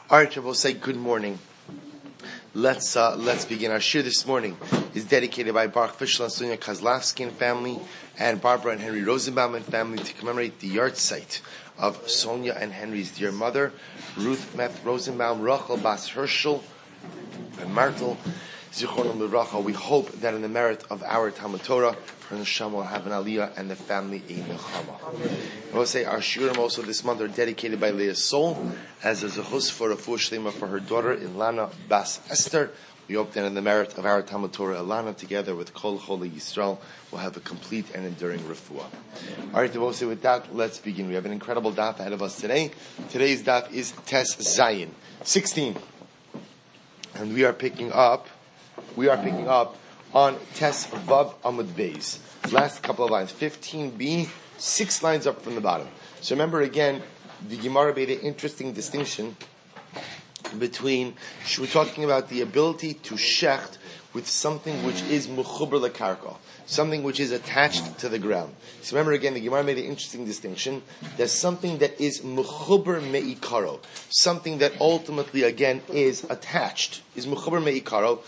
All right, we'll say good morning. Let's begin. Our shir this morning is dedicated by Baruch Fischel and Sonia Kozlovsky and family, and Barbara and Henry Rosenbaum and family, to commemorate the yahrzeit of Sonia and Henry's dear mother, Ruth Meth Rosenbaum, Rachel Bas Herschel, and Martel Zichronim Livracha. We hope that in the merit of our Talmud Torah, her neshama will have an aliyah and the family a nechama. I will say our shiurim also this month are dedicated by Leah's soul as a zechus for a refuah shlema for her daughter Ilana Bas Esther. We hope that in the merit of our Talmud Torah, Ilana, together with Kol Cholei Yisrael, will have a complete and enduring refuah. All right, so with that, let's begin. We have an incredible daf ahead of us today. Today's daf is Tes Zayin 16, and we are picking up on Tes Vav Amud Beis. Last couple of lines, 15b, 6 lines up from the bottom. So remember again, the Gemara made an interesting distinction between, we're talking about the ability to shecht with something which is mechuber lekarka, something which is attached to the ground. So remember again, the Gemara made an interesting distinction. There's something that is mechuber meikaro, something that ultimately again is attached, is mechuber meikaro,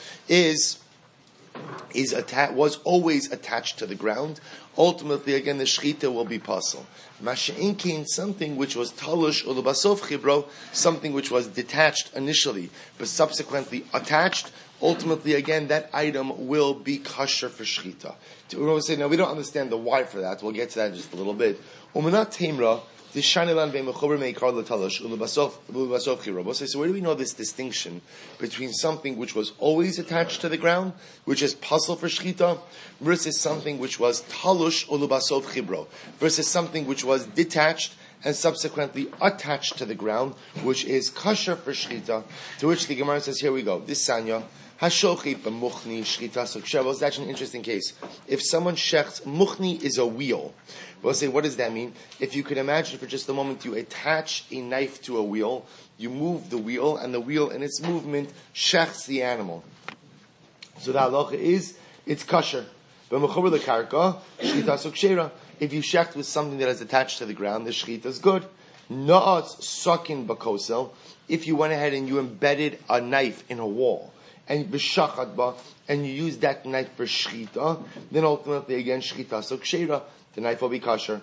was always attached to the ground. Ultimately, again, the shechita will be possible. Masha'inkin, something which was talush ulubasof chibro, something which was detached initially, but subsequently attached. Ultimately, again, that item will be kosher for shechita. We're going to say, now we don't understand the why for that. We'll get to that in just a little bit. Umanat temra. So where do we know this distinction between something which was always attached to the ground, which is puzzle for shechita, versus something which was talush ulubasov chibro, versus something which was detached and subsequently attached to the ground, which is kosher for shechita? To which the Gemara says, here we go. This sanya. That's actually an interesting case. If someone shechts, muchni is a wheel. We'll say, what does that mean? If you could imagine for just a moment, you attach a knife to a wheel, you move the wheel, and the wheel in its movement shechts the animal. So the halacha is, it's kosher. If you shecht with something that is attached to the ground, the shechita is good. Na'as sakin bakosel. If you went ahead and you embedded a knife in a wall, and you use that knife for shechita, then ultimately again shechita so kshera, the knife will be kosher.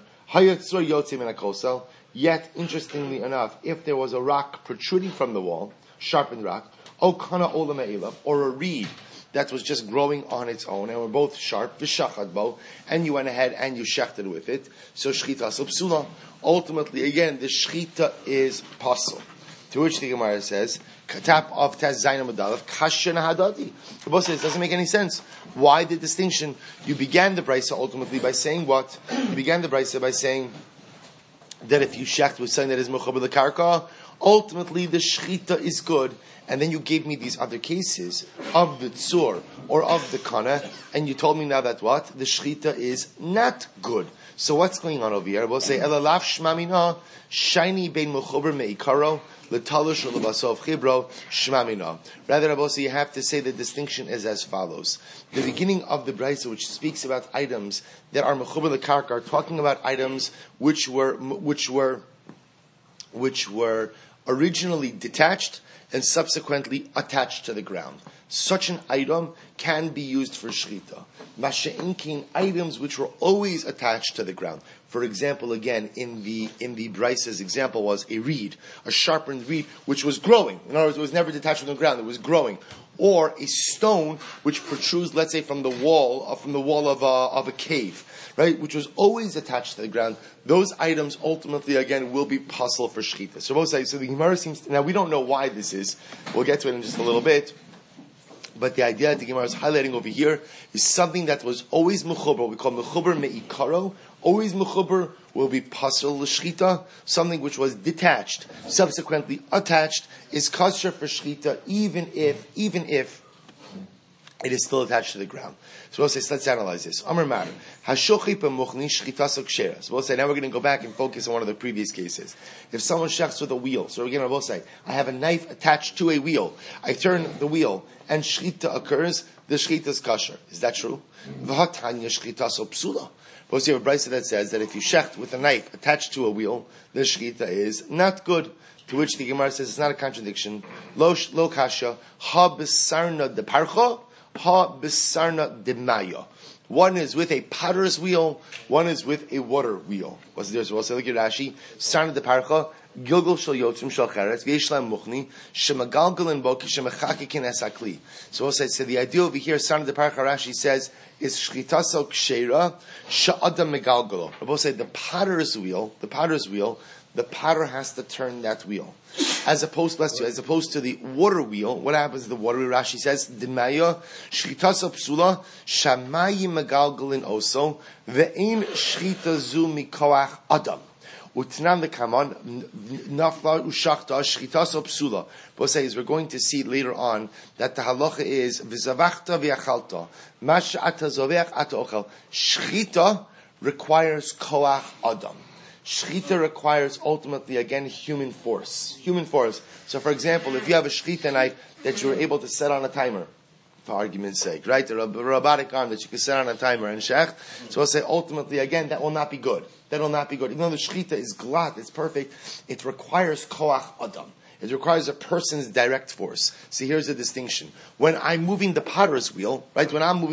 Yet, interestingly enough, if there was a rock protruding from the wall, sharpened rock, or a reed that was just growing on its own, and were both sharp, and you went ahead and you shechted with it, so shechita so psula. Ultimately, again, the shechita is pasul. To which the Gemara says, Katap of Taz Zayin Amudalev, Kasha Nahadati. The boss says, it doesn't make any sense. Why the distinction? You began the brisa ultimately by saying what? You began the brisa by saying that if you shecht with something that is mechuber lekarka, ultimately the shechita is good. And then you gave me these other cases of the tzur or of the kana, and you told me now that what? The shechita is not good. So what's going on over here? We'll say, Elalaf shmamina, shiny bein mechuber meikaro, L'talush or l'basov chibro shmamina. Rather, Rabbi, you have to say the distinction is as follows. The beginning of the brisa, which speaks about items that are mechuber lekarka, are talking about items which were originally detached and subsequently attached to the ground. Such an item can be used for shechita. Masha'inkin, items which were always attached to the ground. For example, again, in the Brisa's example was a reed, a sharpened reed, which was growing. In other words, it was never detached from the ground; it was growing. Or a stone which protrudes, let's say, from the wall of a cave, right, which was always attached to the ground. Those items ultimately, again, will be puzzle for shechita. So the Gemara seems now we don't know why this is. We'll get to it in just a little bit. But the idea that the Gemara is highlighting over here is something that was always mechuber, we call mechuber meikaro. Always mechuber will be pasul l'shchita. Something which was detached, subsequently attached, is kosher for shchita, even if it is still attached to the ground. So we'll say, let's analyze this. Amar Mar, hashochi p'muchni shchita so kshera. So we'll say, now we're going to go back and focus on one of the previous cases. If someone shechts with a wheel, so again, we'll say, I have a knife attached to a wheel. I turn the wheel, and shchita occurs. The shchita is kosher. Is that true? V'hatanya shchita so psula. But you have a brisa that says that if you shecht with a knife attached to a wheel, the shechita is not good. To which the Gemara says it's not a contradiction. Lo kasha, ha besarna de parcha, ha besarna de maya. One is with a potter's wheel, one is with a water wheel. What's the difference? We'll say, look at Rashi. Sarna de parcha, gilgul shel yotzim shel cheretz, v'yeshlam muchni, shemagalgal bo ki shemachaki es akli. So we'll say, so the idea over here, sarna de parcha, Rashi says, is shchitaso kshera, sha'adam megalgalo. We'll say, the potter's wheel, the potter has to turn that wheel. As opposed to the water wheel, what happens to the water wheel? Rashi says, Dimaya, Shchitasa Psula, Shamayi Megalgalin Oso, Ve'in Shchita Zu Mikoach Adam. Utnam the Kaman, Nafla Ushachta, Shchitasa Psula. Both says, we're going to see later on that the halacha is, V'zavachta v'yachalta, Masha ata zoveach ata ochel. Shchita requires Koach Adam. Shchita requires ultimately, again, human force. So, for example, if you have a shchita knife that you're able to set on a timer, for argument's sake, right? A robotic arm that you can set on a timer and shech. So I'll say, ultimately, again, that will not be good. Even though the shchita is glad, it's perfect, it requires koach adam. It requires a person's direct force. See, here's the distinction. When I'm moving the potter's wheel, right?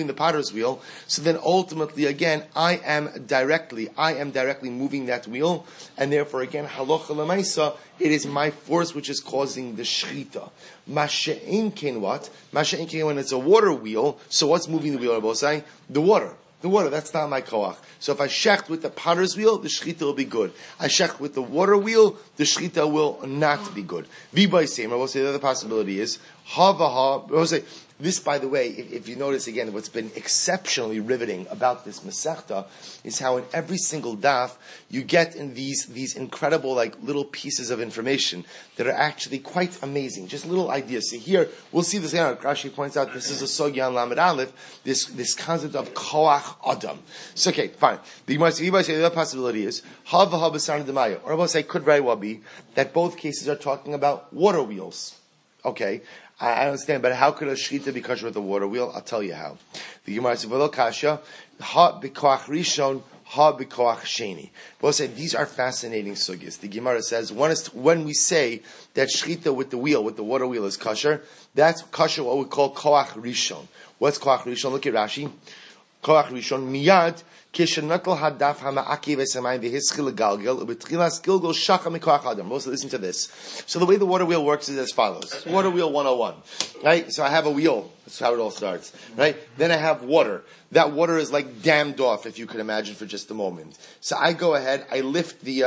So then ultimately, again, I am directly moving that wheel, and therefore, again, halacha lemaisa, it is my force which is causing the shchita. Masha'in ken what? Masha'in ken when it's a water wheel, so what's moving the wheel, Rabosai? The water, that's not my koach. So if I shecht with the potter's wheel, the shechita will be good. I shecht with the water wheel, the shechita will not be good. V'bay same, I will say the other possibility is, I will say, this, by the way, if you notice again, what's been exceptionally riveting about this Masechta is how in every single daf you get in these incredible like little pieces of information that are actually quite amazing, just little ideas. So here we'll see this. Rashi points out this is a Sogyan Lamed Aleph, this concept of Koach Adam. So okay, fine. The other possibility is Hava B'Sarna D'Maya, or I will say could very well be that both cases are talking about water wheels. Okay. I understand, but how could a shchita be kosher with a water wheel? I'll tell you how. The Gemara says, "V'lo kasha, ha b'koach rishon, ha b'koach sheni." Both say these are fascinating sugis. The Gemara says, one is when we say that shchita with the water wheel is kosher, that's kosher what we call koach rishon. What's koach rishon? Look at Rashi. Koach rishon miyad. Also, listen to this. So the way the water wheel works is as follows. Water wheel 101. Right? So I have a wheel. That's how it all starts. Right? Then I have water. That water is like dammed off, if you could imagine for just a moment. So I go ahead, I lift the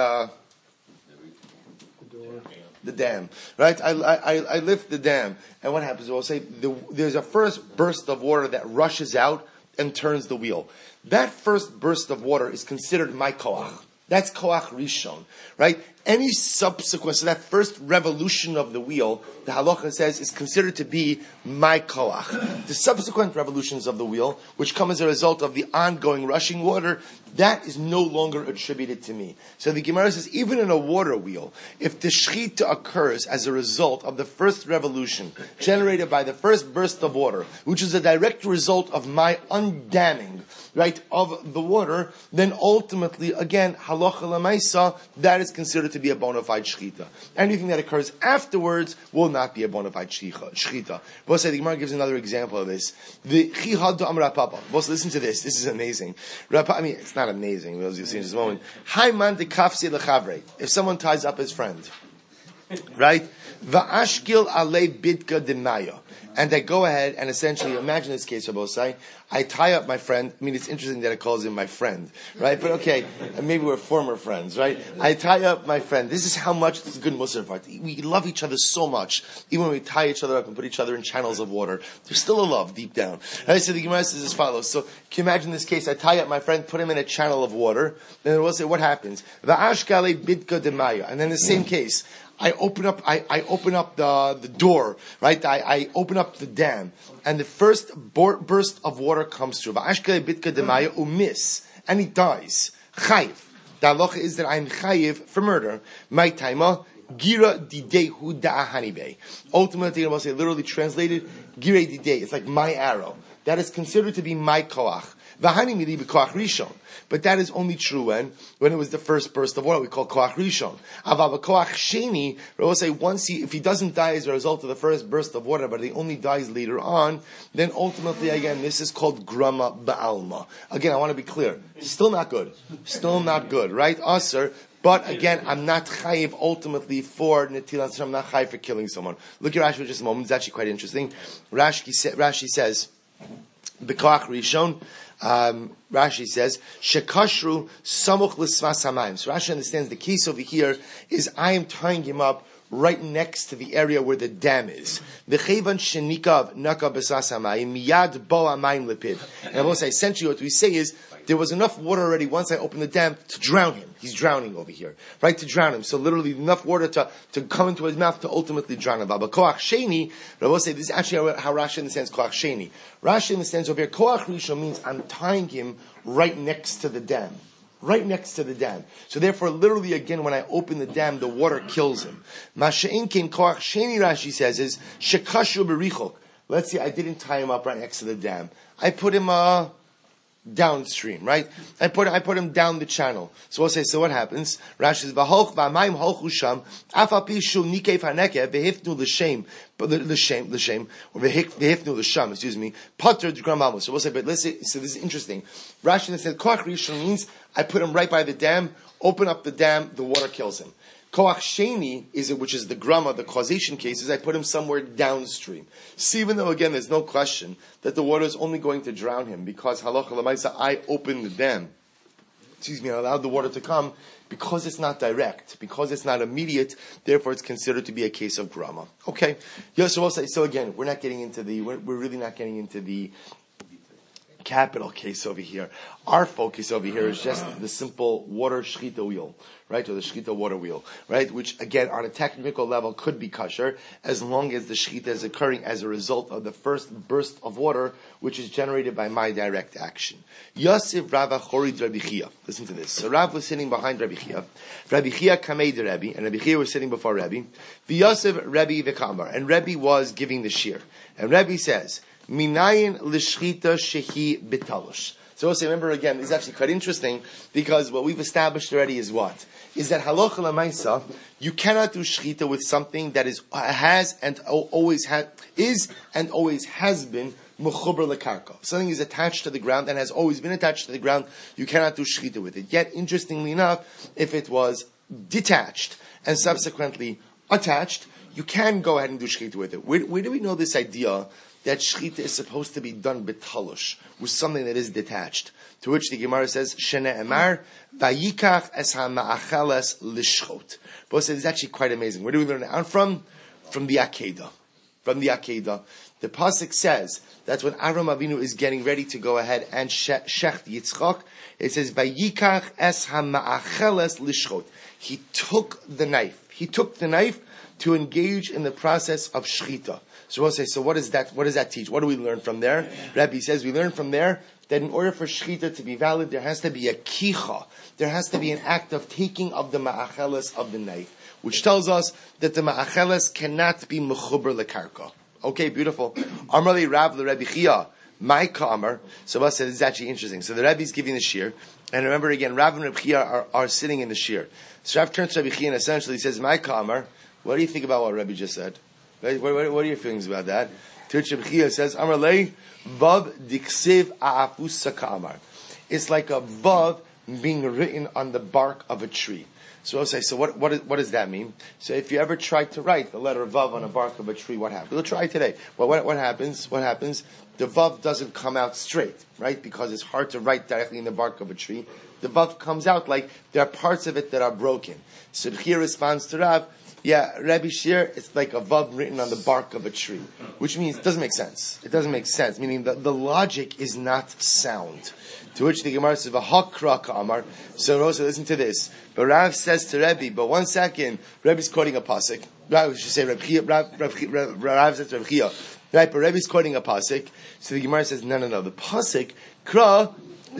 dam. Right? I lift the dam. And what happens? We'll say there's a first burst of water that rushes out and turns the wheel. That first burst of water is considered my koach. That's koach rishon, right? Any subsequent, so that first revolution of the wheel, the halacha says, is considered to be my koach. The subsequent revolutions of the wheel, which come as a result of the ongoing rushing water, that is no longer attributed to me. So the Gemara says, even in a water wheel, if the shechita occurs as a result of the first revolution generated by the first burst of water, which is a direct result of my undamming, right, of the water, then ultimately, again, halacha lemaisa, that is considered to be a bona fide shechita. Anything that occurs afterwards will not be a bona fide shechita. Both say the Gemara gives another example of this. The chihad to Amar Papa. Both listen to this. This is amazing. It's not amazing. As you see in this moment. Hayman de kafsi lechavre. If someone ties up his friend, right? Va'ashkil alei bidka demaya. And I go ahead and essentially, imagine this case, Rabosai. I tie up my friend. I mean, it's interesting that it calls him my friend, right? But okay, maybe we're former friends, right? I tie up my friend. This is how much, this is a good Muslim part. We love each other so much. Even when we tie each other up and put each other in channels of water, there's still a love deep down. Right? So the Gemara says as follows. So, can you imagine this case? I tie up my friend, put him in a channel of water, and we'll say, what happens? Va'ashkale bidka demaya. And then the same case. I open up the door, right? I open up the dam, and the first burst of water comes through. Va'ashkele bidka demaya umis, and he dies. Chayiv. The halacha is that I'm chayiv for murder. My taima gira didehu da'ahanibe. Ultimately, I will say literally translated, gira didei. It's like my arrow. That is considered to be my koach. V'hani mili b'koach rishon. But that is only true when it was the first burst of water. We call koach rishon. Aval b'koach sheni, we'll say if he doesn't die as a result of the first burst of water, but he only dies later on, then ultimately again this is called grama ba'alma. Again, I want to be clear. Still not good. Still not good, right? Aser. But again, I'm not chayiv ultimately for netilas. I'm not chayiv for killing someone. Look at Rashi for just a moment. It's actually quite interesting. Rashi says, "B'koach rishon." Rashi says, "Shekashru samuch l'svas hamayim." So Rashi understands the case over here is I am tying him up right next to the area where the dam is. V'chevan shenikav nakav b'svas hamayim miyad bo hamayim lepid. And I will say, essentially, what we say is there was enough water already once I opened the dam to drown him. He's drowning over here, right? To drown him. So literally enough water to come into his mouth to ultimately drown him. But koach sheni, I will say, this is actually how Rashi understands koach sheni. Rashi understands over here, koach rishon means I'm tying him right next to the dam. Right next to the dam. So therefore, literally again, when I open the dam, the water kills him. Masha'in kin koach sheni, Rashi says, is shekashu berichok. Let's say I didn't tie him up right next to the dam. I put him, downstream, right? I put him down the channel. So we'll say, so what happens? Rashi says, "V'holch v'amayim holchu sham, af al pi shu nikei faneke v'hifnu l'shem, or v'hifnu l'sham, excuse me, pater d'gram amos." So we'll say, but let's say, so this is interesting. Rashi says, koach rishon means I put him right by the dam, open up the dam, the water kills him. Koach sheni which is the grama, the causation cases, I put him somewhere downstream. See, even though again there's no question that the water is only going to drown him because halacha l'maisa I opened the dam. I allowed the water to come because it's not direct, because it's not immediate. Therefore, it's considered to be a case of grama. Okay, yeah. So we'll say. So again, we're really not getting into the capital case over here. Our focus over here is just the simple water shchita wheel, right? Or the shchita water wheel, right? Which again, on a technical level could be kosher as long as the shchita is occurring as a result of the first burst of water, which is generated by my direct action. Yosef Rava Chorid Rabbi Chia. Listen to this. So Rav was sitting behind Rabbi Chia. Rabbi Chia kamei de Rabbi, and Rabbi Chia was sitting before Rabbi. V'Yosef Rabbi v'Kamar, and Rabbi was giving the shir. And Rabbi says, Minayin l'shchita shehi bitalosh. So also remember again, this is actually quite interesting because what we've established already is what? Is that halacha l'maisa, you cannot do shchita with something that is and always has been mechuber lekarka. Something is attached to the ground and has always been attached to the ground, you cannot do shchita with it. Yet, interestingly enough, if it was detached and subsequently attached, you can go ahead and do shchita with it. Where do we know this idea that shchita is supposed to be done b'talosh, with something that is detached? To which the Gemara says, Shene Emar, Vayikach es ha-ma'acheles lishchot. But it's actually quite amazing. Where do we learn it out from? From the Akedah. From the Akedah. The Pasuk says, that's when Avram Avinu is getting ready to go ahead and shecht Yitzchak. It says, Vayikach es ha-ma'acheles lishchot. He took the knife. To engage in the process of shchita. So we'll say, so what does that teach? What do we learn from there? Rabbi says, we learn from there that in order for shchita to be valid, there has to be a kicha. There has to be an act of taking of the ma'acheles of the knife, which tells us that the ma'acheles cannot be mechuber lekarka. Okay, beautiful. Amrli Rav Rabbi Chia, my kamar. So we'll say, this is actually interesting. So the Rabbi is giving the shir, and remember again, Rav and Rabbi Chia are sitting in the shir. So Rav turns to Rabbi Chia and essentially says, my kamar, what do you think about what Rabbi just said? Right? What are your feelings about that? To which Rabbi Chia says, Amar lei, vav diksiv a'afus ka'amar. It's like a vav being written on the bark of a tree. So I'll say, so what does that mean? So if you ever try to write the letter vav on a bark of a tree, what happens? We'll try today. Well, what happens? What happens? The vav doesn't come out straight, right? Because it's hard to write directly in the bark of a tree. The vav comes out like there are parts of it that are broken. So Rabbi Chia responds to Rav, yeah, Rabbi Shir, it's like a vav written on the bark of a tree, which means it doesn't make sense. It doesn't make sense, meaning the logic is not sound. To which the Gemara says, "V'hakra ka'amar." So Rosa, listen to this. But Rav says to Rabbi, but 1 second, Rabbi's quoting a pasuk. Rav should say Rav says to Rav Chia, right? But Rabbi's quoting a pasuk. So the Gemara says, no. The pasuk kra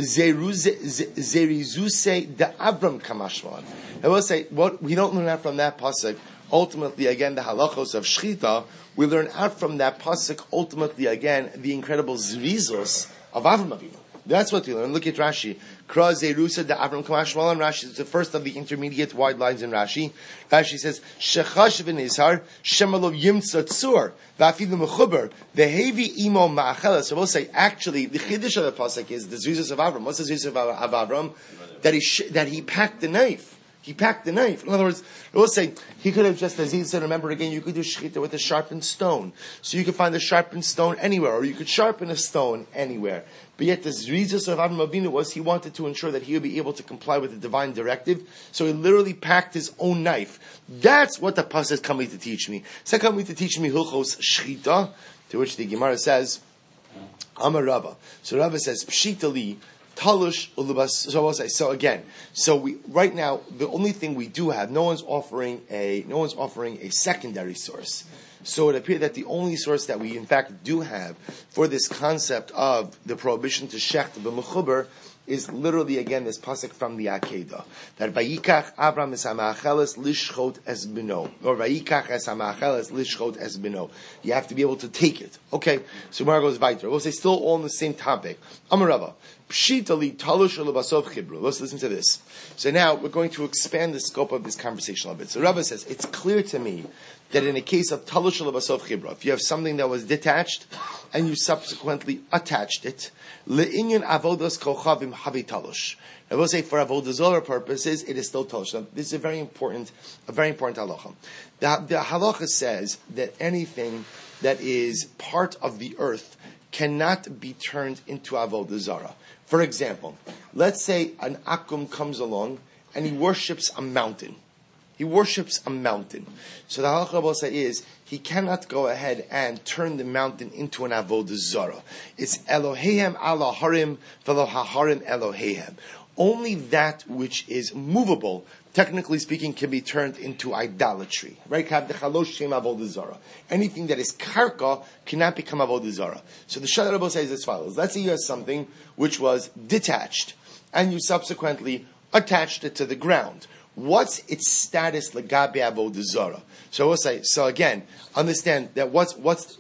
zerizuse de Avram kamashman. I will say, what we don't learn out from that pasuk. Ultimately, again, the halachos of shchita, we learn out from that pasuk. Ultimately, again, the incredible zrizos of Avram Avinu. That's what we learn. Look at Rashi. Kra Zerusa de Avram Kamashmal on Rashi. It's the first of the intermediate wide lines in Rashi. Rashi says, Shechash v'nizhar, Shemalov yimtza tzur, v'afidu mechuber, v'hevi imo ma'achela. So we'll say, actually, the chiddush of the pasuk is the Zuzas of Avram. What's the Zuzas of Avram? That he packed the knife. He packed the knife. In other words, we'll say, he could have just, as he said, remember again, you could do shechita with a sharpened stone. So you could find a sharpened stone anywhere, or you could sharpen a stone anywhere. But yet the Zrizos of Avram Avinu was, he wanted to ensure that he would be able to comply with the divine directive. So he literally packed his own knife. That's what the pasuk is coming to teach me. It's not coming to teach me Hilchos Shechita, to which the Gemara says, Amar Rava. So Rava says, Pshita li, Talush ulubas. So again, we right now the only thing we do have, no one's offering a secondary source. So it appears that the only source that we in fact do have for this concept of the prohibition to shecht b'mechuber is literally again this pasuk from the Akedah, that Vayikach Avram es hamacheles lishchot es bino, or Vayikach es hamacheles lishchot es bino. You have to be able to take it. Okay, so Gemara goes weiter. We'll say still all on the same topic. Amarava pshitali talush ulabasov chibru. Let's listen to this. So now we're going to expand the scope of this conversation a bit. So Rava says it's clear to me that in a case of talush ulabasov chibra, if you have something that was detached and you subsequently attached it, le'inyan avodas kochavim havi talush. I will say for avodah zarah purposes, it is still talush. Now, this is a very important halacha. The halacha says that anything that is part of the earth cannot be turned into avodah zarah. For example, let's say an akum comes along and he worships a mountain. He worships a mountain. So the halacha will say is, he cannot go ahead and turn the mountain into an avodah zarah. It's Elohehem ala harim v'lo haharim Elohehem. Only that which is movable, technically speaking, can be turned into idolatry. Right? Anything that is karka cannot become avodah zarah. So the Shad Rabbi says as follows. Let's say you have something which was detached, and you subsequently attached it to the ground. What's its status legabe avodah zarah? So we'll say. So again, understand that what's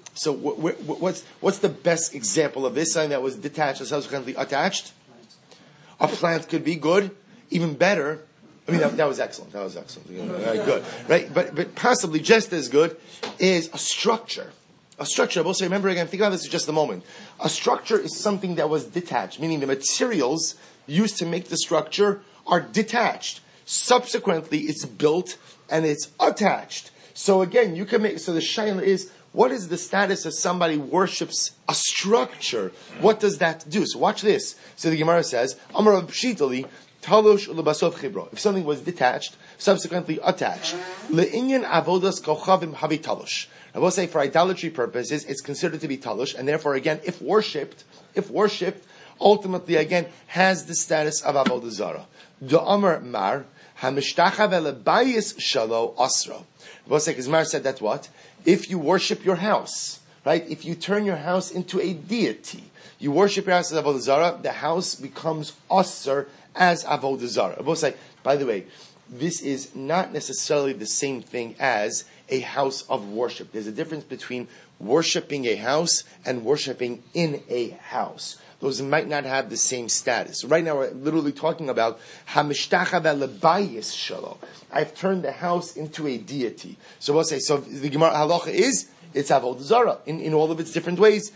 the best example of this? Something that was detached and subsequently attached. A plant could be good, even better. I mean, that was excellent. That was excellent. Very good, right? But possibly just as good is a structure. A structure. I will say, remember again. Think about this for just a moment. A structure is something that was detached, meaning the materials used to make the structure are detached. Subsequently, it's built and it's attached. So again, you can make. So the shaila is, what is the status if somebody worships a structure? What does that do? So watch this. So the Gemara says, Amar Pshitali, Talush ulabasov chibro. If something was detached, subsequently attached, le'inyan avodas kochavim havi talush. I will say for idolatry purposes, it's considered to be talush, and therefore again, if worshipped, ultimately again has the status of avodah zarah. The Amar Mar Hamishtachav elebayis shalo asro. I will say because Mar said that what? If you worship your house, right? If you turn your house into a deity, you worship your house as avodah zarah, the house becomes asr as avodah zarah. I will say, by the way, this is not necessarily the same thing as a house of worship. There's a difference between worshiping a house and worshiping in a house. Those might not have the same status. Right now we're literally talking about Hamishtachav elebayis shalo. I've turned the house into a deity. So we'll say, so the Gemara halacha is, it's avodah zarah in all of its different ways.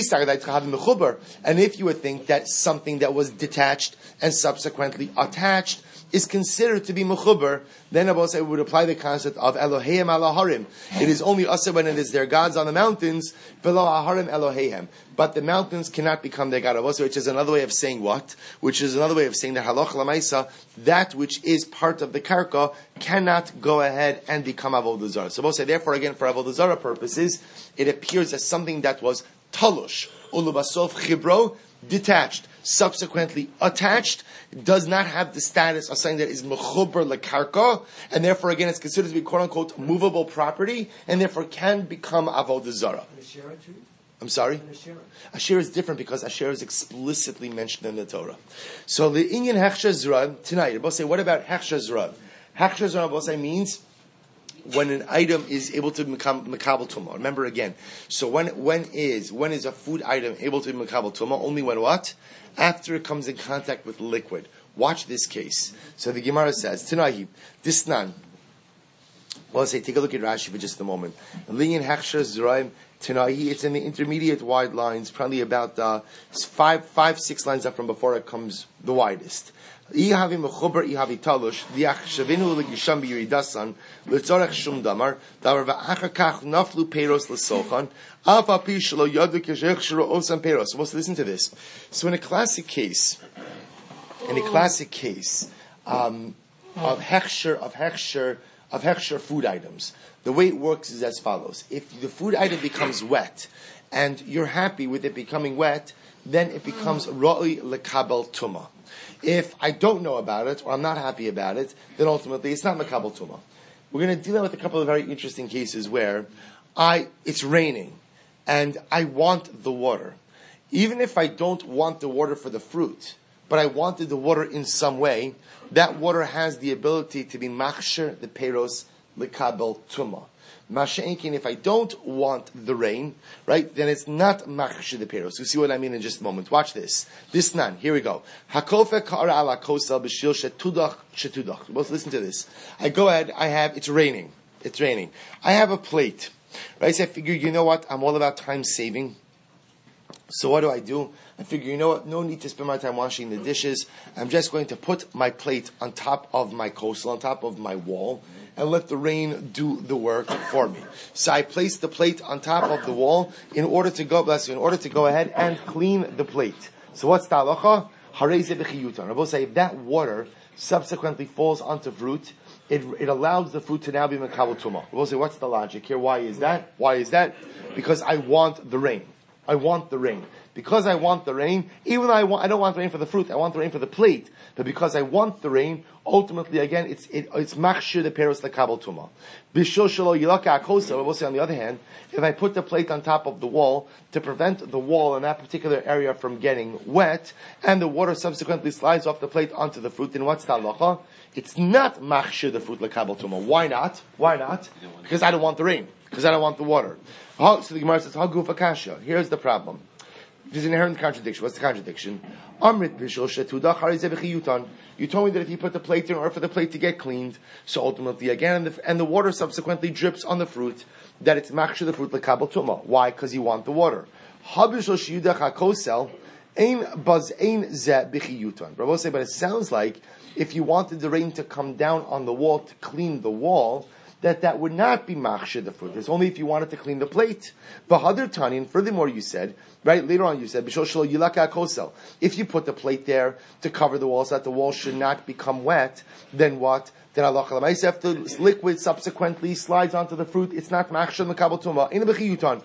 And if you would think that something that was detached and subsequently attached is considered to be mechuber, then I will say we would apply the concept of Eloheim ala harim. It is only asa when it is their gods on the mountains, v'lo haharim Eloheim. But the mountains cannot become their god of us, which is another way of saying what? Which is another way of saying that halach lamaisa, that which is part of the karka cannot go ahead and become avodah zarah. So we'll say therefore again for avodah zarah purposes, it appears as something that was talush, ulubasov chibro, detached, subsequently attached, does not have the status of something that is mechuber lekarka, and therefore again it's considered to be quote unquote movable property, and therefore can become avodah zarah. I'm sorry? Asher is different because Asher is explicitly mentioned in the Torah. So the Inyan Hechsher Zrav tonight, we'll say, what about Hechsher Zrav? Hechsher Zrav, we'll say, means when an item is able to become makabel tuma. Remember again. So when is a food item able to be makabel tuma? Only when what? After it comes in contact with liquid. Watch this case. So the Gemara says, Tanahi, Disnan. Well, let's say, take a look at Rashi for just a moment. Linyan Hechsher Zeraim Tanahi, it's in the intermediate wide lines, probably about 5-6 lines up from before it comes the widest. Ihavi mechuber ihavi talush diachshavinu legisham biyiridasan letzorech shum damar davar va'achar kach naflu peros lesochan alfa pi shelo yadu keshech shiro osam peros. So let's listen to this. So in a classic case of hechsher food items, the way it works is as follows: if the food item becomes wet, and you're happy with it becoming wet, then it becomes ra'i lekabel tuma. If I don't know about it, or I'm not happy about it, then ultimately it's not makabel tuma. We're going to deal with a couple of very interesting cases where it's raining, and I want the water. Even if I don't want the water for the fruit, but I wanted the water in some way, that water has the ability to be machsher the peros lekabel tuma. Masha'inkin, if I don't want the rain, right, then it's not machsher the peros. You'll see what I mean in just a moment. Watch this. This nan, here we go. Hakofe ka'ara ala kosel b'shil shetudach shetudach. Both listen to this. I go ahead, it's raining. I have a plate. Right, so I figure, you know what, I'm all about time saving. So what do? I figure, you know what, no need to spend my time washing the dishes. I'm just going to put my plate on top of my kosel, on top of my wall, and let the rain do the work for me. So I place the plate on top of the wall in order to go ahead and clean the plate. So what's the halacha? Harei b'chiyutan. Rabbi say if that water subsequently falls onto fruit, it allows the fruit to now be makabel tuma. Rabbi say, what's the logic here? Why is that? Because I want the rain. Because I want the rain, even though I don't want the rain for the fruit, I want the rain for the plate. But because I want the rain, ultimately, again, it's machshir the peros lekabel tuma. Bishul shelo yilaka akosa. We'll say on the other hand, if I put the plate on top of the wall to prevent the wall in that particular area from getting wet, and the water subsequently slides off the plate onto the fruit, then what's the halacha? It's not machshir the fruit lekabel tuma. Why not? Because I don't want the rain. Because I don't want the water. So the Gemara says, "Haguf akasha." Here's the problem. There's an inherent contradiction. What's the contradiction? Amrit bishul shetudach harei zeh b'chiyutan. You told me that if you put the plate there in order for the plate to get cleaned, so ultimately again, and the water subsequently drips on the fruit, that it's machshir the fruit lekabel tuma. Why? Because you want the water. Habishul sheyudach hakosel ein baz ein zeh b'chiyutan. Rabbi say, but it sounds like if you wanted the rain to come down on the wall to clean the wall, that would not be machshir the fruit. It's only if you wanted to clean the plate. V'hadar tanin. Furthermore, you said, right, later on you said, b'shol shelo yilaka kosel. If you put the plate there to cover the wall so that the wall should not become wet, then what? Then halacha l'maaseh, if the liquid subsequently slides onto the fruit, it's not machshir makabel tuma. Ein b'chiyutan.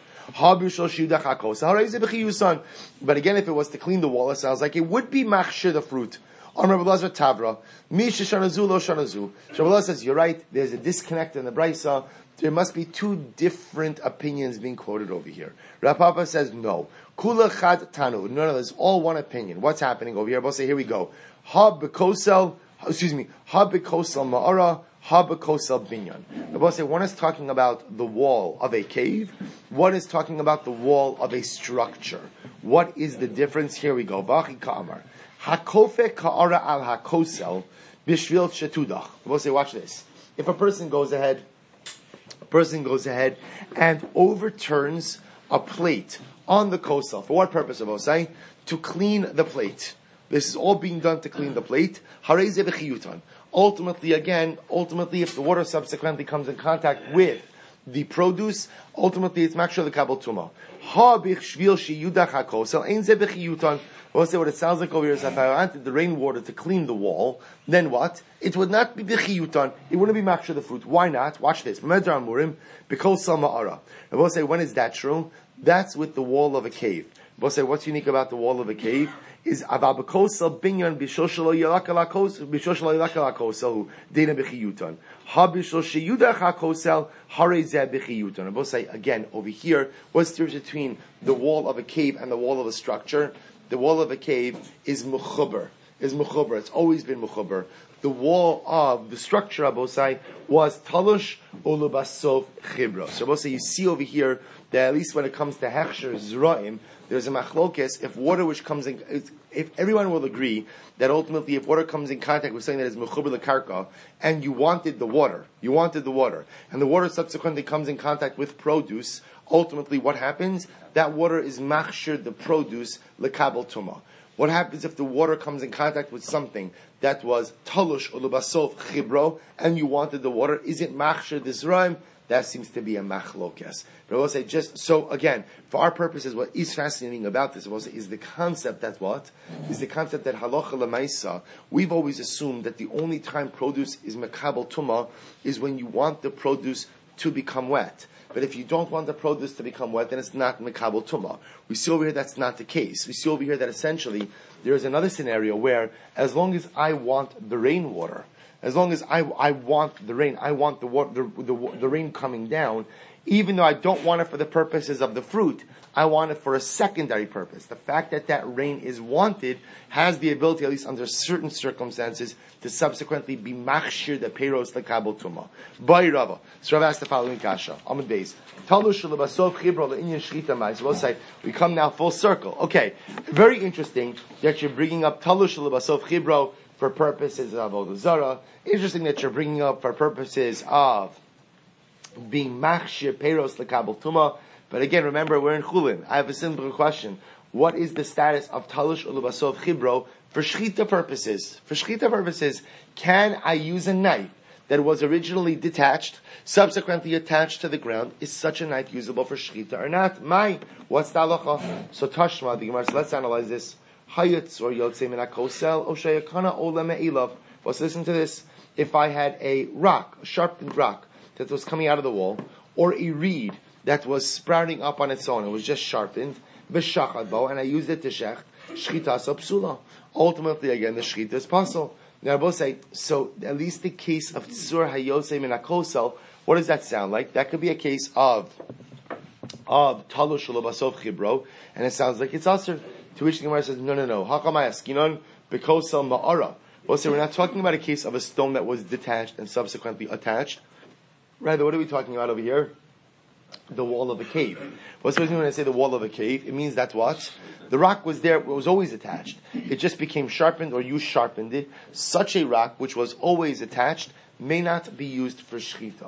But again, if it was to clean the wall, it sounds like it would be machshir the fruit. On Rabbi Elazar Tavra, Misha Shanazu Lo Shanazu. Rabbi Elazar says, you're right, there's a disconnect in the Brisa. There must be two different opinions being quoted over here. Rav Papa says, no. Kula Chad Tanu. No, there's all one opinion. What's happening over here? Rabbi say, here we go. Ha B'kosel Ma'ara, Ha B'kosel Binyan. Rabbi say, one is talking about the wall of a cave. One is talking about the wall of a structure. What is the difference? Here we go. Vachi Ka'amar. Hakofe ka'ara al hakosel bishvil shetudach. We'll say, watch this. If a person goes ahead and overturns a plate on the kosel, for what purpose, I will say? To clean the plate. This is all being done to clean the plate. Harei zeh b'chiyutan. Ultimately, if the water subsequently comes in contact with the produce, ultimately it's machshir lekabel tuma. Ha b'chvil sheyudach hakosel ein zeh b'chiyutan. We'll say what it sounds like over here is if I wanted the rainwater to clean the wall, then what? It would not be b'chiyutan. It wouldn't be machshir the fruit. Why not? Watch this. B'medar amurim b'kosel ma'ara. And we'll say, when is that true? That's with the wall of a cave. We'll say, what's unique about the wall of a cave? Is ava b'kosel binyan b'shol shelo yilaka lakosel dena b'chiyutan. Ha b'shol sheyudach hakosel harei zeh b'chiyutan. And we'll say, again, over here, what's the difference between the wall of a cave and the wall of a structure? The wall of a cave is mechuber. It's always been mechuber. the wall of the structure of Bosai was talush ulubasov chibro. So Bosai, you see over here that at least when it comes to hechsher zraim, there's a machlokes. If water which comes in, if everyone will agree that ultimately if water comes in contact with something that is mechuber lekarka, and you wanted the water, and the water subsequently comes in contact with produce, ultimately what happens? That water is machshir the produce lekabel tuma. What happens if the water comes in contact with something that was talush ulubasov chibro, and you wanted the water? Is it machshir this rhyme? That seems to be a machlokes. But I will say, just so again, for our purposes, what is fascinating about this is the concept that what is the concept that halacha lemaisa. We've always assumed that the only time produce is mekabel tuma is when you want the produce to become wet. But if you don't want the produce to become wet, then it's not mekabel tuma. We see over here that's not the case. We see over here that essentially there is another scenario where, as long as I want the rainwater, as long as I want the rain, I want the rain coming down, even though I don't want it for the purposes of the fruit, I want it for a secondary purpose. The fact that rain is wanted has the ability, at least under certain circumstances, to subsequently be machshir the peiros lekabel tuma. By Rava. So Rava asked the following kasha. Amud Beis. Talush lebasov chibro le'inyan shrita ma'is. We'll say, we come now full circle. Okay. Very interesting that you're bringing up talush lebasov chibro for purposes of avodah zarah. Interesting that you're bringing up for purposes of being machshir peiros lekabel tuma. But again, remember, we're in Chulin. I have a simple question. What is the status of talush ulubasov chibro for shchita purposes? For shchita purposes, can I use a knife that was originally detached, subsequently attached to the ground? Is such a knife usable for shchita or not? What's the halacha? So Tashma, the Gemara, so let's analyze this. Hayatz or yotzei min hakosel, o sheyakana ola me'ilav. Let's listen to this. If I had a rock, a sharpened rock, that was coming out of the wall, or a reed that was sprouting up on its own, it was just sharpened, b'shachad, and I used it to shecht, shchita psula. Ultimately, again, the shchita is possible. Now, I both say, so at least the case of tzur hayosei min hakosel, what does that sound like? That could be a case of talush ulubasov chibro, and it sounds like it's asur. To which the Gemara says, no. Hakamai askinon bekosel ma'ara. Well, so we're not talking about a case of a stone that was detached and subsequently attached. Rather, what are we talking about over here? The wall of a cave. What's supposed to mean when I say the wall of a cave? It means that what? The rock was there, it was always attached. It just became sharpened, or you sharpened it. Such a rock, which was always attached, may not be used for shchita.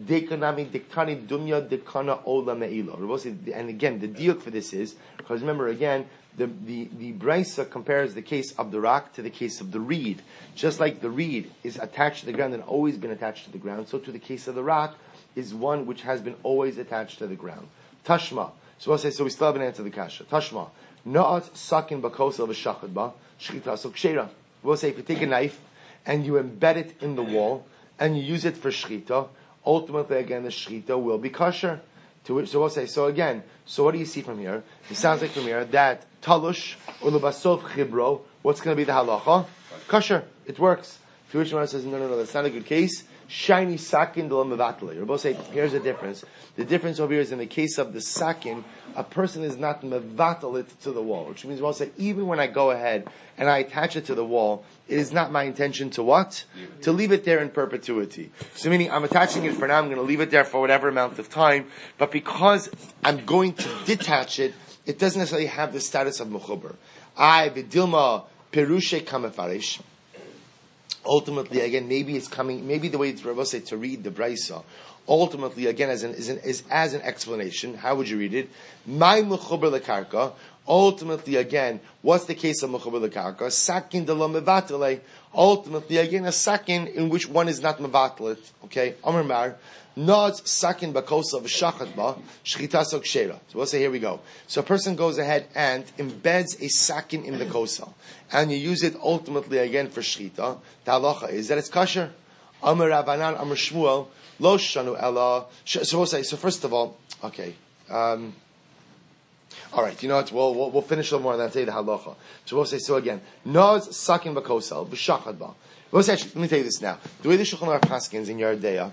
And again, the diuk for this is, because remember again, the Brisa compares the case of the rock to the case of the reed. Just like the reed is attached to the ground and always been attached to the ground, so to the case of the rock is one which has been always attached to the ground. Tashma. So we'll say, so we still haven't answered the kasha. Tashma. Na'at sakin bakosel v'shachad ba, shchita so kshera. We'll say, if you take a knife and you embed it in the wall and you use it for shchita, ultimately again the shchita will be kosher. To which, so we'll say, so again, so what do you see from here? It sounds like from here that talush or lebasov chibro, what's going to be the halacha? Kosher. It works. To which one says, no, that's not a good case. Shiny sakin de l'mevatale. We're both saying, here's the difference. The difference over here is in the case of the sakin, a person is not mevatalit to the wall, which means we'll say, even when I go ahead and I attach it to the wall, it is not my intention to what? To leave it there in perpetuity. So meaning, I'm attaching it for now, I'm going to leave it there for whatever amount of time, but because I'm going to detach it, it doesn't necessarily have the status of mechuber. B'dilma perushe kamefarish. Ultimately, again, maybe the way it's Rabbi say to read the Brisa, ultimately, again, as an explanation, how would you read it? My mechuber lekarka. Ultimately, again, what's the case of mechuber lekarka? Sakin de lo mevatale. Ultimately, again, a sakin in which one is not mevatalit. Okay, Amar Mar. Nods sakin bakosa v'shachat ba shchita so kshera. So we'll say, here we go. So a person goes ahead and embeds a sakin in the kosel, and you use it ultimately again for shchita. The halacha is that it's kosher. Amar Ravanan, Amar Shmuel, lo shanu ella. So we'll say, so first of all, okay. All right, you know what? We'll finish a little more and then I'll tell you the halacha. So we'll say, so again, nods sakin bakosel v'shachat ba. We'll say, actually, let me tell you this now. The way the Shulchan Aruch paskins in Yeridea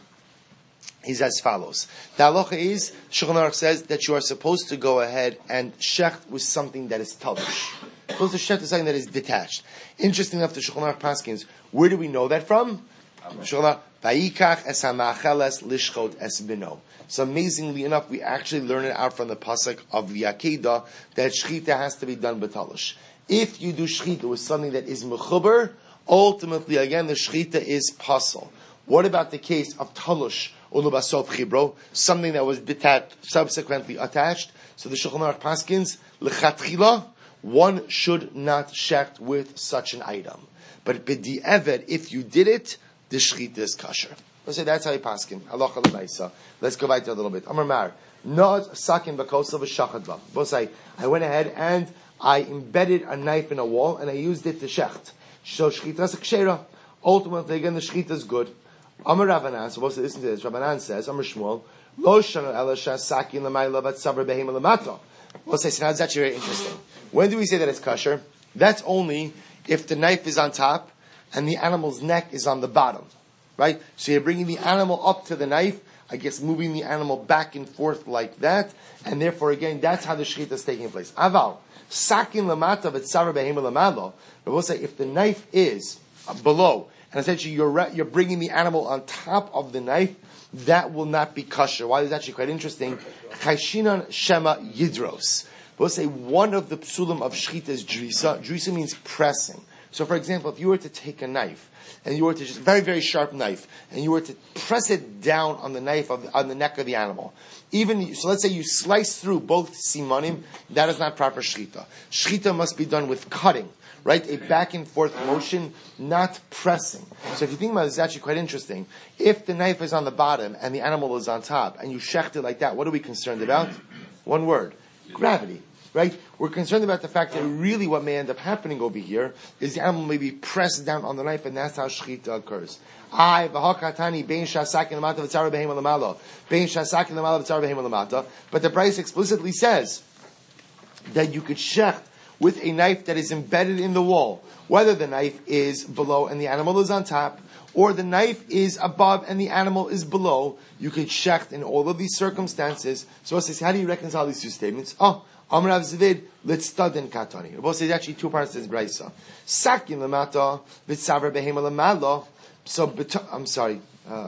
is as follows. The halacha is, Shulchan Aruch says that you are supposed to go ahead and shecht with something that is talush. supposed to shecht is something that is detached. Interesting enough, the Shulchan Aruch paskins. Where do we know that from? Shulchan Vayikach es hamacheles lishchot es bino. So amazingly enough, we actually learn it out from the pasuk of the Akedah that shechita has to be done b'talish. If you do shechita with something that is mechuber, ultimately again the shechita is pasul. What about the case of talush ulubasov chibro, something that was detached, subsequently attached? So the Shulchan Aruch paskins lechatchila, one should not shecht with such an item. But b'di'eved, if you did it, the shechita is kosher. Let's say that's how you paskin. Halacha l'maisa. Let's go back to a little bit. Amar Mar, not sakin b'kosel v'shachadva. Both say, I went ahead and I embedded a knife in a wall and I used it to shecht. So shechita is kshera. Ultimately, again, the shechita is good. Amar Ravanan, so listen to this. Ravanan says, Amar Shmuel, lo shanu elasha sakin l'mayla v'tzavar behema l'mato. We'll say, so now it's actually very interesting. When do we say that it's kosher? That's only if the knife is on top and the animal's neck is on the bottom. Right? So you're bringing the animal up to the knife, I guess moving the animal back and forth like that, and therefore again, that's how the shechita is taking place. Aval, sakin lamata v'tzavar behema l'malo. But we'll say, if the knife is below, and essentially you're bringing the animal on top of the knife, that will not be kosher. Why? It's actually quite interesting. Chayshinan shema yidros. We'll say one of the psulim of shechita is drisa. Drisa means pressing. So for example, if you were to take a knife, and you were to just very, very sharp knife, and you were to press it down on the knife on the neck of the animal. So let's say you slice through both simanim, that is not proper shechita. Shechita must be done with cutting, right? A back and forth motion, not pressing. So if you think about it, it's actually quite interesting. If the knife is on the bottom and the animal is on top, and you shecht it like that, what are we concerned about? One word. Gravity. Right? We're concerned about the fact that really what may end up happening over here is the animal may be pressed down on the knife, and that's how shechita occurs. But the Bryce explicitly says that you could shecht with a knife that is embedded in the wall, whether the knife is below and the animal is on top, or the knife is above and the animal is below. You could shecht in all of these circumstances. So it says, how do you reconcile these two statements? Amrav Zvid, let's study in Katani. We'll say actually two parts to this brayso. Sakin lamata, v'tzavar behema lamalo. So, I'm sorry.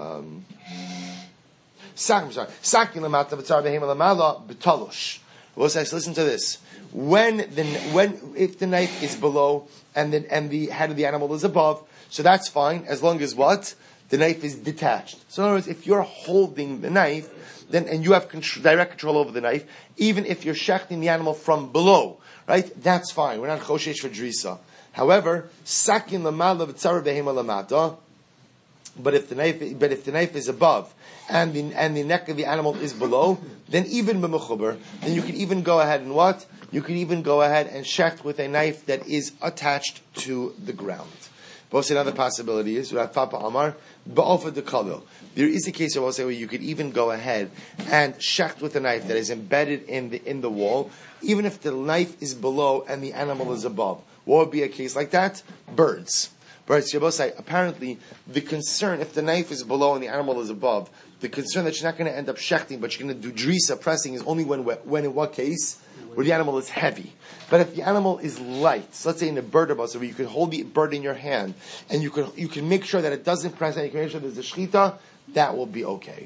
Sakin lamata, v'tzavar behema lamalo, b'talosh. We'll say, so listen to this. If the knife is below and the head of the animal is above, so that's fine, as long as what? The knife is detached. So in other words, if you're holding the knife, and you have direct control over the knife, even if you're shechting the animal from below, right? That's fine. We're not choshesh for drisa. However, sakin lamala v'tzara behema lamata. But if the knife is above and the neck of the animal is below, then even b'mechuber, then you can even go ahead and what? You can even go ahead and shecht with a knife that is attached to the ground. But another possibility is Rav Papa Amar ba'ofa dekalil. There is a case where you could even go ahead and shecht with a knife that is embedded in the wall, even if the knife is below and the animal is above. What would be a case like that? Birds. Apparently, the concern, if the knife is below and the animal is above, the concern that you're not going to end up shechting, but you're going to do drisa, pressing, is only when in what case? Where the animal is heavy. But if the animal is light, so let's say in a bird bus, where you can hold the bird in your hand, and you can make sure that it doesn't press, and you can make sure there's a shechita, that will be okay.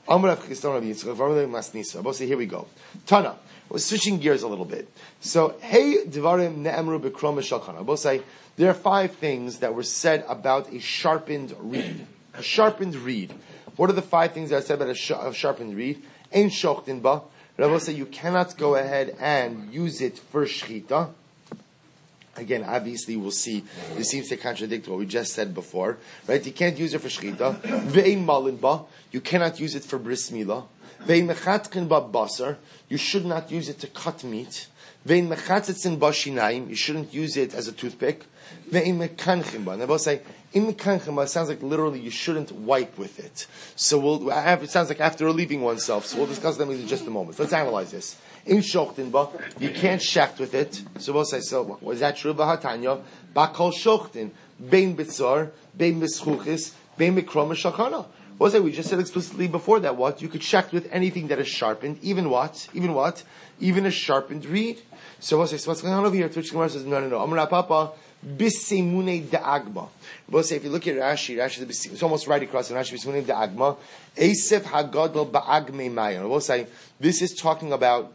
Here we go. Tana. We're switching gears a little bit. So, hey, Devarim Ne'emru B'Krom Shalchana. Both say there are 5 things that were said about a sharpened reed. A sharpened reed. What are the 5 things that are said about a sharpened reed? Ein shochtin ba. Rabbi say you cannot go ahead and use it for shechita. Again, obviously, we'll see. This seems to contradict what we just said before, right? You can't use it for shechita. Ve'in malin ba. You cannot use it for bris milah. Ve'in mechatkin ba basar. You should not use it to cut meat. Ve'in mechatzitzin ba shinayim. You shouldn't use it as a toothpick. Ve'in mekanchim ba. Now, both say in mekanchim ba sounds like literally you shouldn't wipe with it. So it sounds like after relieving oneself. So we'll discuss them in just a moment. Let's analyze this. In shochtin ba, you can't shecht with it. So we'll say, so was that true? B'hatanya, bakol shochtin, bein bitzar, bein mischuchis, bein mikrom shachana. We just said explicitly before that what? You could shecht with anything that is sharpened, even what? Even a sharpened reed. So what's going on over here? Twitch Gemara says, no. Amar Papa, bisemune da'agma. If you look at Rashi, it's almost right across in Rashi, bisemune da'agma. Esef hagadol ba'agme mayan. This is talking about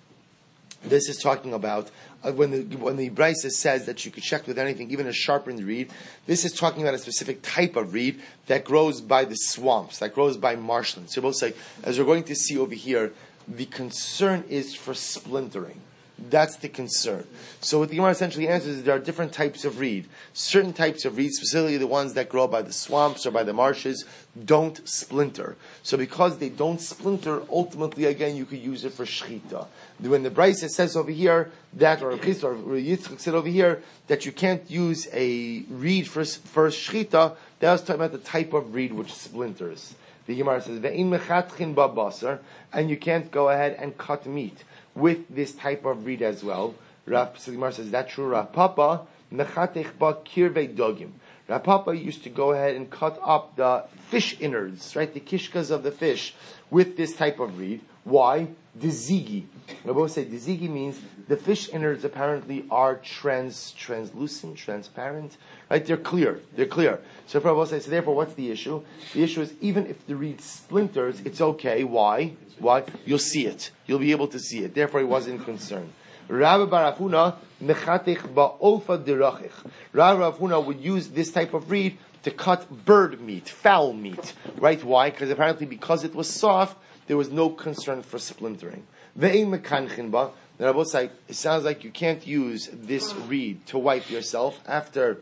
when the Brisa says that you could check with anything, even a sharpened reed. This is talking about a specific type of reed that grows by the swamps, that grows by marshlands. So both say, as we're going to see over here, the concern is for splintering. That's the concern. So what the Gemara essentially answers is there are different types of reed. Certain types of reed, specifically the ones that grow by the swamps or by the marshes, don't splinter. So because they don't splinter, ultimately again you could use it for shechita. When the Brisa says over here that, or Yitzchak said over here that you can't use a reed for shechita, that was talking about the type of reed which splinters. The Gemara says ve'in mechatchin ba'basar, and you can't go ahead and cut meat with this type of reed as well. Rav Gemara says, that's true. Rav Papa, mechatech ba kirvei dogim. Rav Papa used to go ahead and cut up the fish innards, right, the kishkas of the fish, with this type of reed. Why? Dizigi. Rabbi say dizigi means the fish innards apparently are translucent, transparent, right? They're clear. So Rabbi say, so therefore, what's the issue? The issue is even if the reed splinters, it's okay. Why? You'll see it. You'll be able to see it. Therefore, he wasn't concerned. Rabbi Barafuna mechatech ba'ofa derachich. Rabbi Barafuna would use this type of reed to cut bird meat, fowl meat, right? Why? Because it was soft, there was no concern for splintering. Ve'ein mekanchin ba. The Rabbi say it sounds like you can't use this reed to wipe yourself after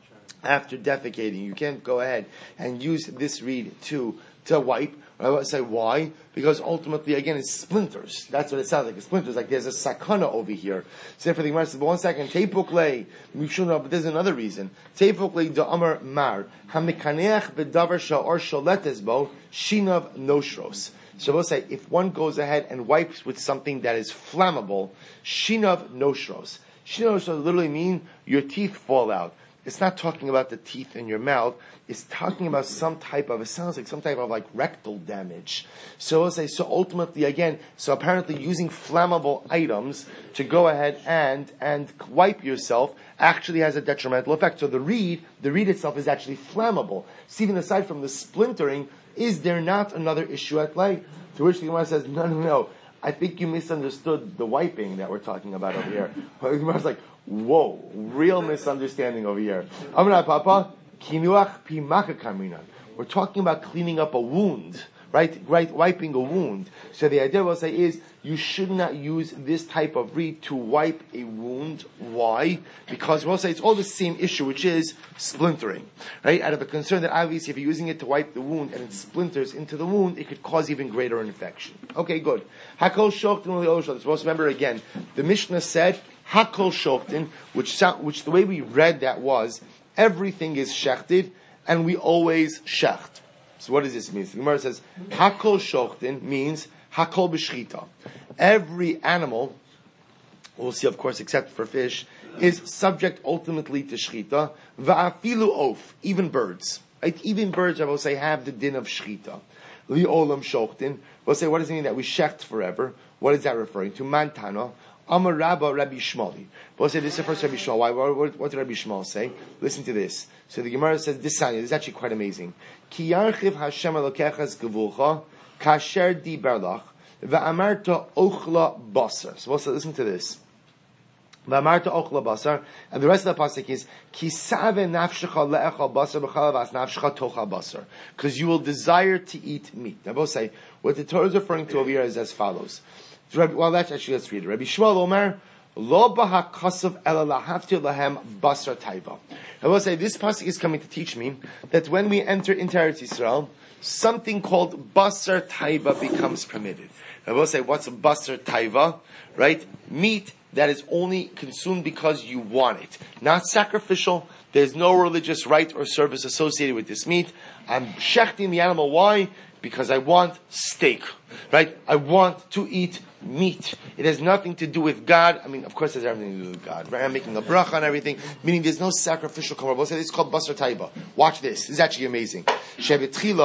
defecating. You can't go ahead and use this reed to wipe. Rabbi say why? Because ultimately, again, it's splinters. That's what it sounds like. It's splinters. Like there's a sakana over here. So for the Gemara says, but 1 second, teipukle. We should know, but there's another reason. Teipukle da amar mar hamikaneach bedavar sha'or sholetes bo shinav noshros. So we'll say, if one goes ahead and wipes with something that is flammable, shinav noshros. Shinav noshros literally mean your teeth fall out. It's not talking about the teeth in your mouth. It's talking about it sounds like some type of like rectal damage. So we'll say, so ultimately again, so apparently using flammable items to go ahead and wipe yourself actually has a detrimental effect. So the reed itself is actually flammable. So even aside from the splintering, is there not another issue at play? To which the Gemara says, no. I think you misunderstood the wiping that we're talking about over here. The Gemara's like, whoa, real misunderstanding over here. Amra Papa, kinuach pi makakamina. We're talking about cleaning up a wound, right? Wiping a wound. So the idea we'll say is, you should not use this type of reed to wipe a wound. Why? Because we'll say it's all the same issue, which is splintering, right? Out of a concern that obviously if you're using it to wipe the wound and it splinters into the wound, it could cause even greater infection. Okay, good. Hakol shoktin l'oshel. Supposed to remember again, the Mishnah said, Hakol shoktin, which the way we read that was, everything is shechted, and we always shecht. So what does this mean? The Gemara says, Hakol shoktin means Hakol b'shchita. Every animal, we'll see of course except for fish, is subject ultimately to shchita. Va'afilu of, even birds. Right? Even birds, I will say, have the din of shchita. Li'olam shoktin. We'll say, what does it mean that we shecht forever? What is that referring to? Mantana. Amar Rabba Rabbi Shmoli. We'll say this is the first Rabbi Shmuel. Why? What did Rabbi Shmuel say? Listen to this. So the Gemara says this is actually quite amazing. Ki yarchiv Hashem elokechas gevulcha kasher di berlach va'amarta ochla basar. So we'll say, listen to this. Va'amarta ochla basar, and the rest of the pasuk is ki save nafshecha le'echal basar b'chalav as nafshecha tochal basar, because you will desire to eat meat. Now both say what the Torah is referring to over here is as follows. Well, let's read it. Rabbi Shmuel Omer, Lo b'hakasav ela lahavtir lahem basar taiva. I will say this pasuk is coming to teach me that when we enter into Eretz Yisrael, something called basar taiva becomes permitted. I will say, what's a basar taiva? Right? Meat that is only consumed because you want it, not sacrificial. There's no religious rite or service associated with this meat. I'm shechting the animal. Why? Because I want steak, right? I want to eat meat. It has nothing to do with God. I mean, of course, it has everything to do with God, right? I'm making a bracha on everything, meaning there's no sacrificial korban. It's called basar taiva. Watch this. This is actually amazing. Shevetchila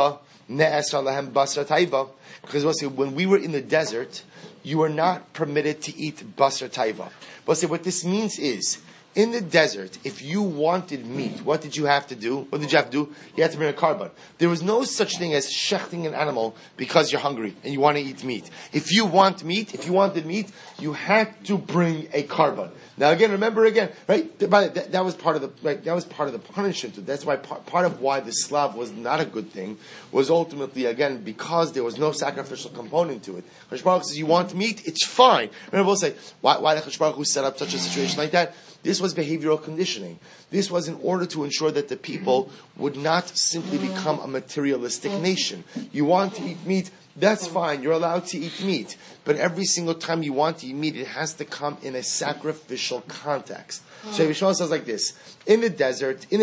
ne'esar lahem basar taiva, because we'll say when we were in the desert, you were not permitted to eat basar taiva. We'll say what this means is, in the desert, if you wanted meat, what did you have to do? What did you have to do? You had to bring a carbon. There was no such thing as shechting an animal because you're hungry and you want to eat meat. If you wanted meat, you had to bring a carbon. Now again, remember again, right? That was part of the That was part of the punishment. That's why part of why the slav was not a good thing was ultimately again because there was no sacrificial component to it. Chashon Baruch says, "You want meat? It's fine." Remember, we'll say, "Why did Chashon Baruch set up such a situation like that?" This was behavioral conditioning. This was in order to ensure that the people would not simply become a materialistic nation. You want to eat meat, that's fine, you're allowed to eat meat. But every single time you want to eat meat, it has to come in a sacrificial context. So Yishmael says like this, in the desert, you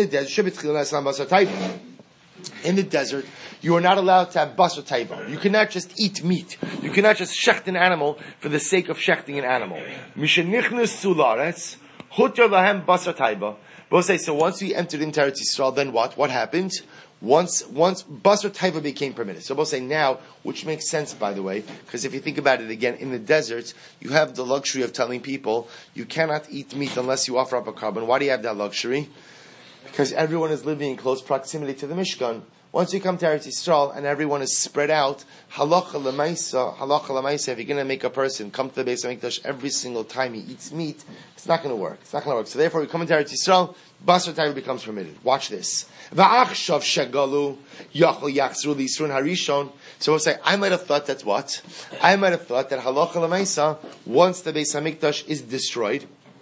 are not allowed to have basar taiva. You cannot just eat meat. You cannot just shecht an animal for the sake of shechting an animal. Hutter lahem basar taiva. We'll say, so once we entered into Eretz Yisrael, then what? What happened? Once basar taiva became permitted. So we'll say now, which makes sense, by the way, because if you think about it again, in the desert, you have the luxury of telling people, you cannot eat meat unless you offer up a carbon. Why do you have that luxury? Because everyone is living in close proximity to the Mishkan. Once you come to Eretz Yisrael and everyone is spread out, halacha l'maisa, if you're going to make a person come to the Beis HaMikdash every single time he eats meat, it's not going to work. It's not going to work. So therefore, we come into Eretz Yisrael, basar taiva becomes permitted. Watch this. Va'achshav shegalu yachol yachzru l'yisrun harishon. So we'll say, I might have thought that's what? I might have thought that halacha l'maisa, once the Beis HaMikdash is destroyed,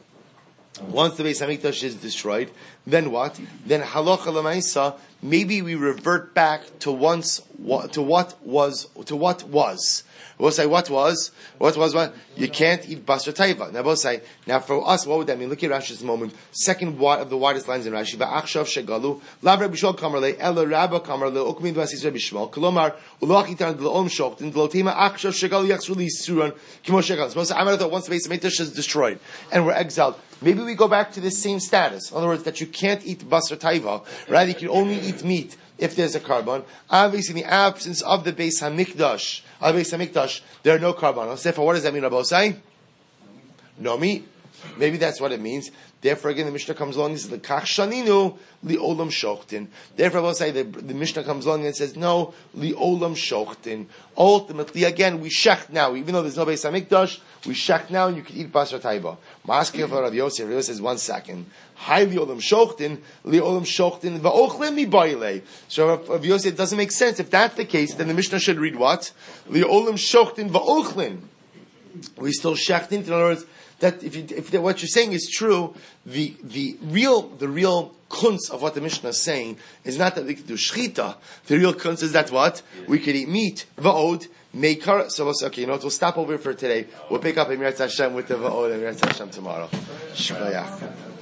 then what? Then halacha l'maisa, maybe we revert back to what was. We'll say, what was? You can't eat basar taiva. Now we'll say, now for us, what would that mean? Look at Rashi's moment. Second of the widest lines in Rashi. Va'achshav shegalu, lav Rabbi Shmuel kamarle, ela rabba kamarle, ukmin v'asis Rabbi Shmuel, kolomar, ulach itan d'l'om shoktin, d'l'otema achshav shegalu yachsru l'yisuran, kimo shegalu. So I might have thought once the Beis HaMikdash is destroyed, and we're exiled, maybe we go back to the same status. In other words, that you can't eat basar taiva, right? You can only eat meat if there's a carbon. Obviously, in the absence of the Beis HaMikdash, there are no carbonos. Therefore, what does that mean, Rabbosai? No meat. Maybe that's what it means. Therefore, again, the Mishnah comes along and says, "L'kach shaninu li'olam shochtin." Therefore, we'll say the Mishnah comes along and says, "No, li'olam shochtin." Ultimately, again, we shecht now. Even though there's no Beis HaMikdash, we shecht now, and you can eat basar taiva. Ma'asking for Rav Yosef. Rav Yosef says, 1 second. Hi li'olam shochtin va'ochlin mi baile. So Rav Yosef, it doesn't make sense. If that's the case, then the Mishnah should read what? Li'olam shochtin va'ochlin. We still shechtin. In other words, that if what you're saying is true, the real kunz of what the Mishnah is saying is not that we could do shchita. The real kunz is that what? We could eat meat. Va'od, meikar. So okay, we'll stop over for today. We'll pick up Emirat Hashem with the va'od and Emirat Hashem tomorrow. Shkoyach.